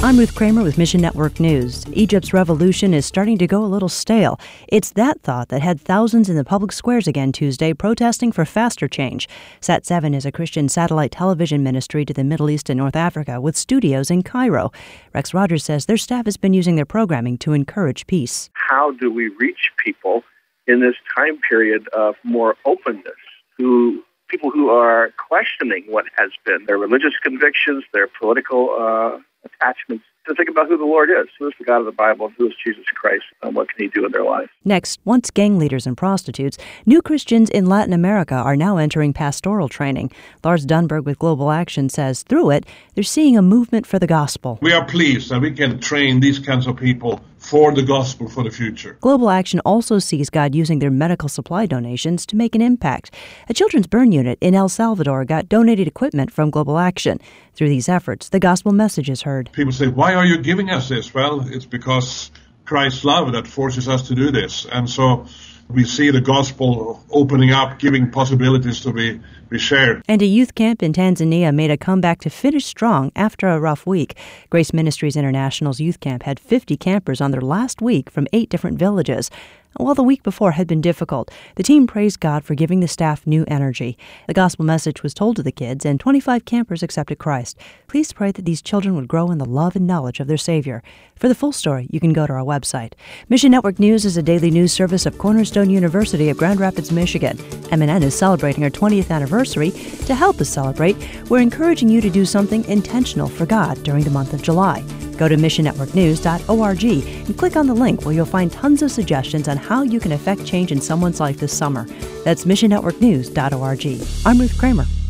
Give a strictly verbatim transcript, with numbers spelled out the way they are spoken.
I'm Ruth Kramer with Mission Network News. Egypt's revolution is starting to go a little stale. It's that thought that had thousands in the public squares again Tuesday protesting for faster change. Sat seven is a Christian satellite television ministry to the Middle East and North Africa with studios in Cairo. Rex Rogers says their staff has been using their programming to encourage peace. How do we reach people in this time period of more openness, who people who are questioning what has been their religious convictions, their political uh, attachments, to think about who the Lord is, who is the God of the Bible, who is Jesus Christ, and what can he do in their life. Next, once gang leaders and prostitutes, new Christians in Latin America are now entering pastoral training. Lars Dunberg with Global Action says through it, they're seeing a movement for the gospel. We are pleased that we can train these kinds of people for the gospel for the future. Global Action also sees God using their medical supply donations to make an impact. A children's burn unit in El Salvador got donated equipment from Global Action. Through these efforts, the gospel message is heard. People say, why are you giving us this? Well, it's because Christ's love that forces us to do this. And so we see the gospel opening up, giving possibilities to be, be shared. And a youth camp in Tanzania made a comeback to finish strong after a rough week. Grace Ministries International's youth camp had fifty campers on their last week from eight different villages. While the week before had been difficult, the team praised God for giving the staff new energy. The gospel message was told to the kids, and twenty-five campers accepted Christ. Please pray that these children would grow in the love and knowledge of their Savior. For the full story, you can go to our website. Mission Network News is a daily news service of Cornerstone University of Grand Rapids, Michigan. M N N is celebrating our twentieth anniversary. To help us celebrate, we're encouraging you to do something intentional for God during the month of July. Go to mission network news dot org and click on the link where you'll find tons of suggestions on how you can affect change in someone's life this summer. That's mission network news dot org. I'm Ruth Kramer.